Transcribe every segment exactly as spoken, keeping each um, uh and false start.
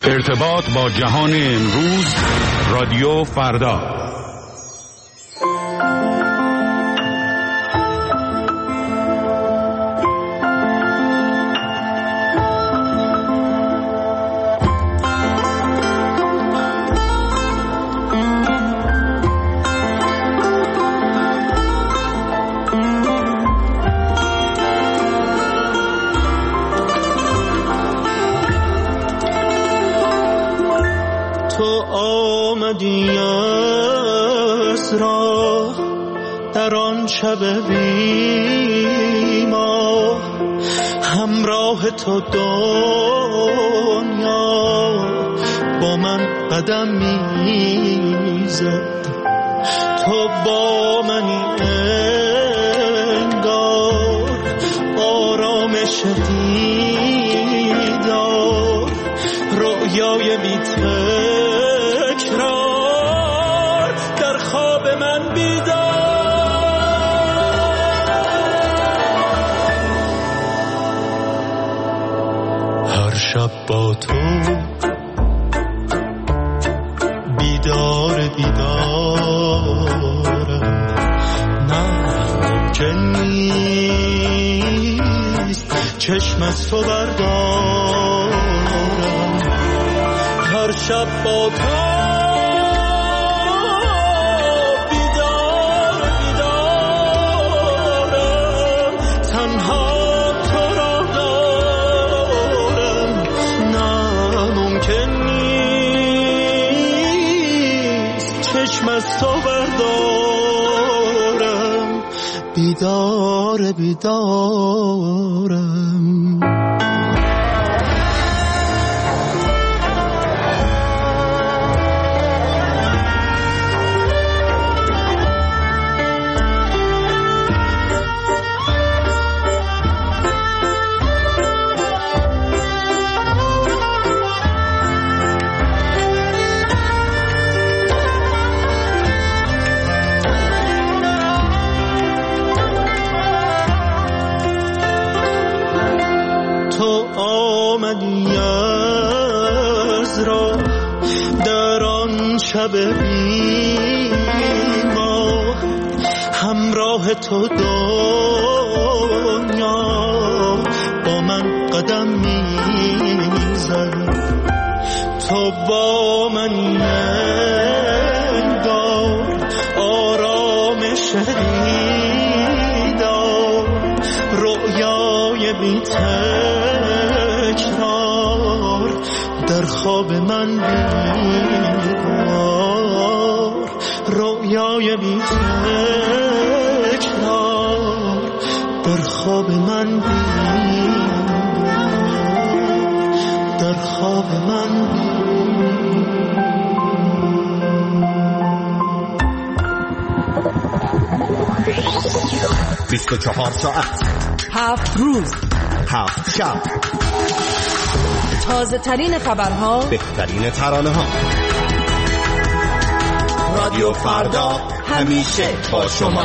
ارتباط با جهان امروز، رادیو فردا. شب بیما همراه تو دنیا با من قدم میزد، تو با منی انگار آرامش دیدار، رویای بی تکرار در خواب من بیدار. شب با تو بیدار بیدارم، نه ممکن نیست چشم از تو بردارم. هر شب با تو بیدار بیدارم، تنها چشم از تو بردارم، بیدار بیدارم. شب بیما همراه تو دنیا با من قدم میزد، تو با من انگار آرامش دیدار، رویای بی تکرار در خواب من بیدار، رویای بی تکرار در خواب من بیدار، در خواب من بیست و چهار ساعت، هفت روز، هفت شب، تازه ترین خبرها، بهترین ترانه ها. رادیو فردا همیشه با شما.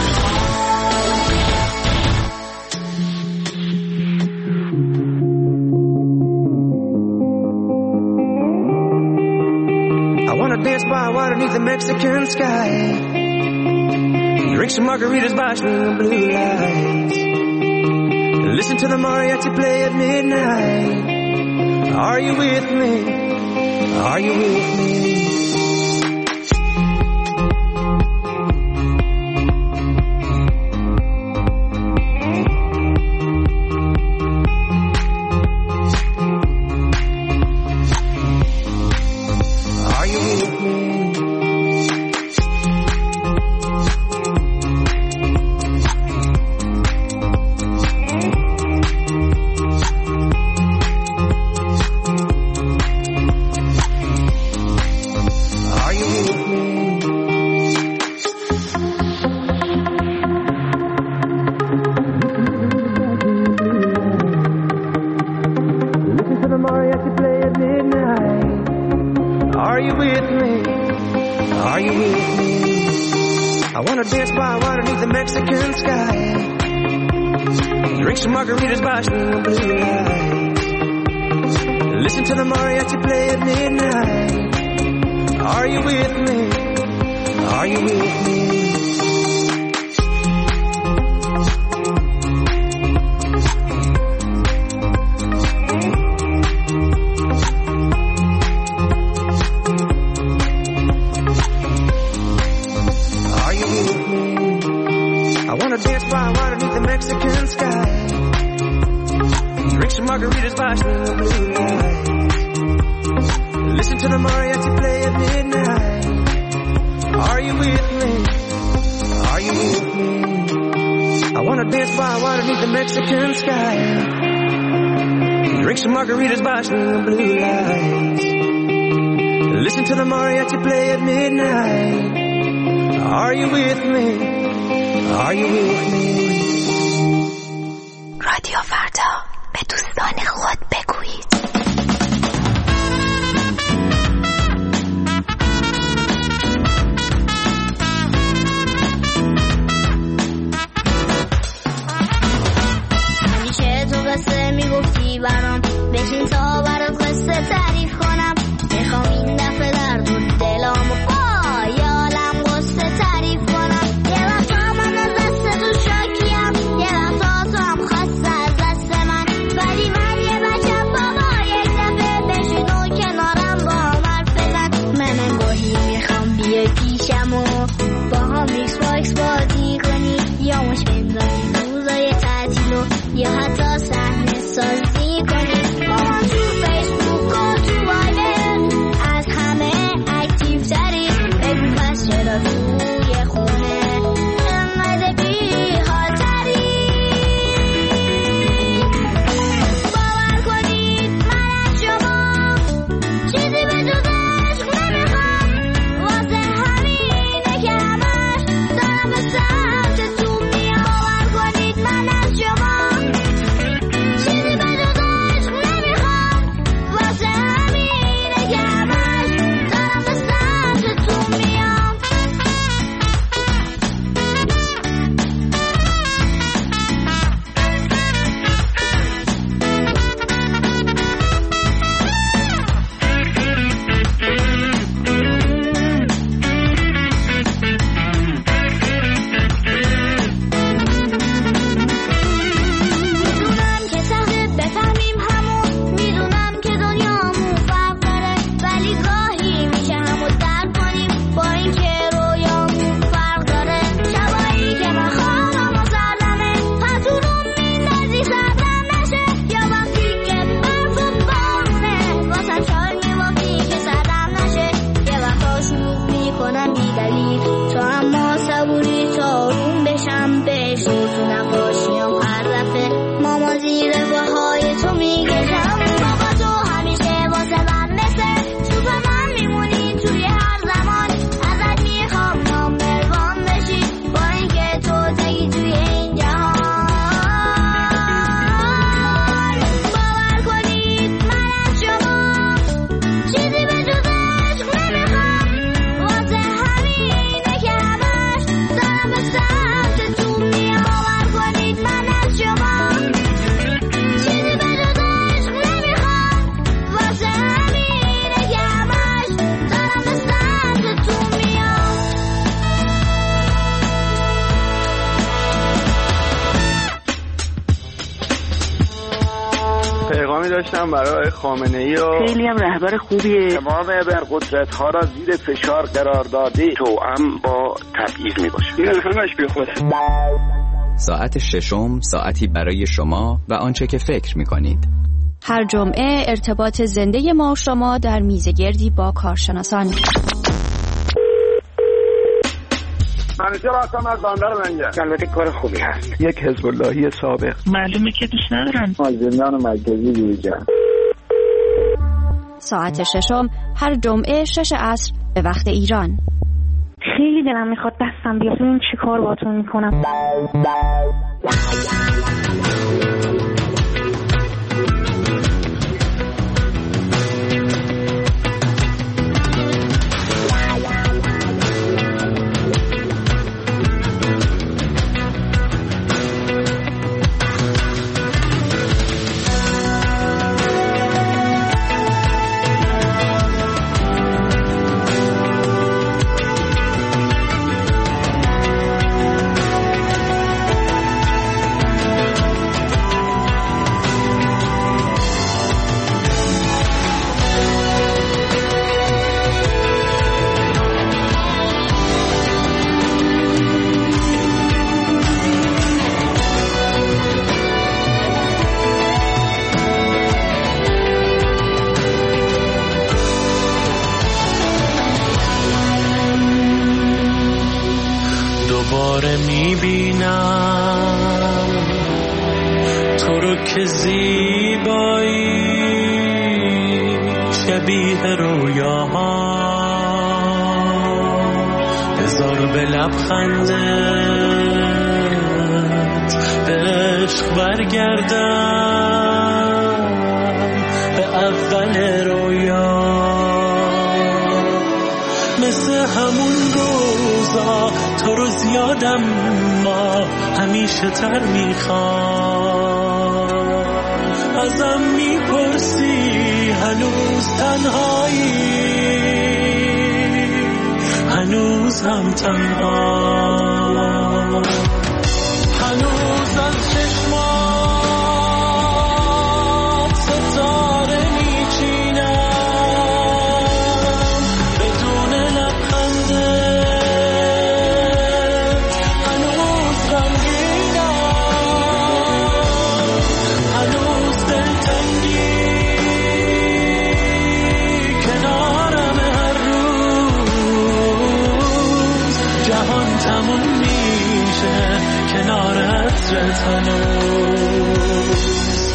I wanna dance by water beneath the Mexican sky, drink some margaritas by swinging blue lights, listen to the mariachi play at midnight. Are you with me? Are you with me? Listen to the mariachi play at midnight. Are you with me? Are you with me? Dance by water beneath the Mexican sky. Drink some margaritas by the blue lights. Listen to the mariachi play at midnight. Are you with me? Are you with me? I wanna dance by water beneath the Mexican sky. Drink some margaritas by the blue lights. Listen to the mariachi play at midnight. Are you with me? Are you with me? رادیو فردا به دوستان خود بگویید. همیشه تو قصه میگفتی برام، بشین تا برات قصه تعریف کنم. میخوام این دفعه در تو دلامو با یالم قصه تعریف کنم. با هم ایکس باکس بازی کنی، یا مش بندازی روزای تعطیل و یا حتی صحنه سازی کنی. با هم تو فیسبوک و تو وایبر از همه اکتیو تری. بگو پس چرا توی خونه انقدر بی حال تری؟ باور کنید من از شما چیزی به جز عشق نمیخوام. واسه همینه که همش دارم به سمتتون میام. باور کنید من از شما چیزی به جز عشق نمیخوام. واسه همینه که همش دارم به سمتتون میام. میدونم که سخته بفهمیم همون، میدونم که دنیامون فرق داره، ولی گاهی میشه همون درک کنیم با اینکه رویامون فرق داره. شبایی که من خوابم و سردمه، پتونم میندازی سردم نشه، یا وقتی که برف و بارونه واسم شال میوافی که سردم نشه. یه وقتا شروع میکنم بی دلیل تو، اما صبوری تا آروم بشم بهش تو نباشیم. هر دفعه ماما زیر پاهای تو میگشم. بابا تو همیشه واسه من مثل سوپرمن میمونی توی هر زمان. ازت میخوام نامبر وان بشی با اینکه تو تگی توی این جهان. باور کنید من از شما چیزی به جز عشق نمیخوام. واسه همینه که همش دارم به سمتتون میام. باور کنید من از شما چیزی به جز عشق نمیخوام. واسه همینه که همش دارم به سمتتون میام. پیغامی داشتم برای خامنه‌ای و خیلی هم رهبر خوبیه. تمام ابرقدرت‌ها را زیر فشار قرار داده، توأم با تبعیض میباشه. این همش بی خوده. ساعت ششم، ساعتی برای شما و آنچه که فکر می‌کنید. هر جمعه ارتباط زنده ما و شما در میزگردی با کارشناسان. همیشه راستم از بندر منجه. البته کار خوبی هست. یک حزب اللهی سابق. معلومه که دوست ندارن. از زندان مرکزی بیرون. ساعت ششم هر جمعه شش عصر به وقت ایران. خیلی دلم میخواد دستم بیاد ببین چی کار باهاتون میکنم. میبینم تو رو که زیبایی شبیه رویاها، بذار به لبخندت به عشق برگردم به اول رویا، مثل همون روزا تو رو زیادم ما همیشه تر میخوام، ازم میپرسی هنوز تنهایی، هنوز هم تنها، هنوز از چشمات ستاره میچینم بدون لبخندت، هنوز غمگینم، هنوز دلتنگی کنارم هر روز، جهان تموم میشه کنار عطرت هنوز.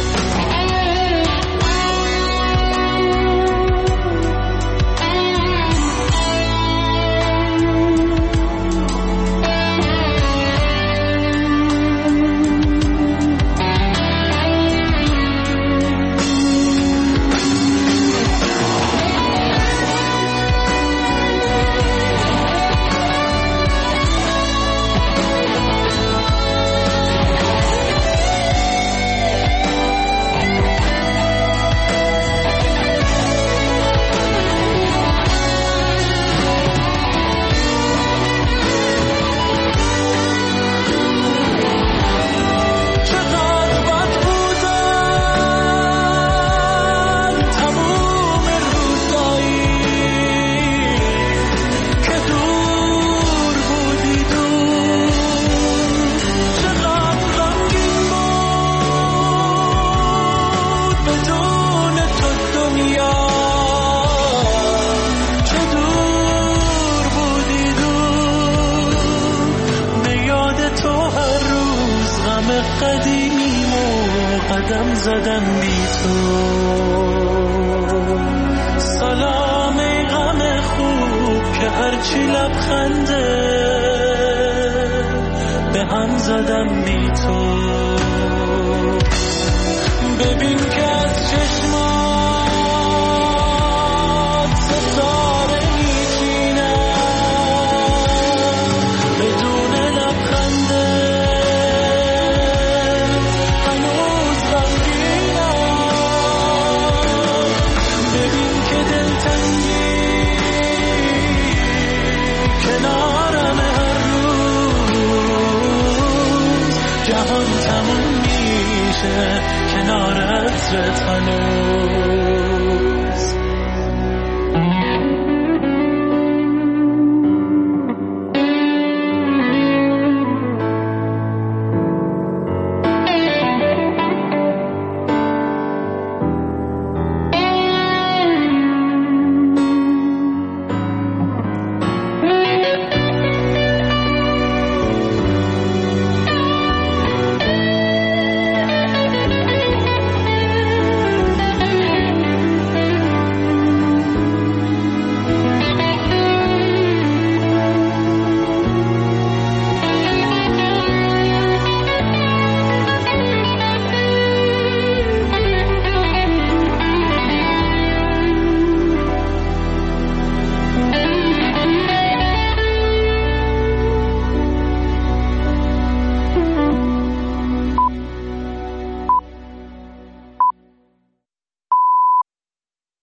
قدم زدم بی تو، سلام ای غم خوب که هرچی لبخنده به هم زدم بی تو.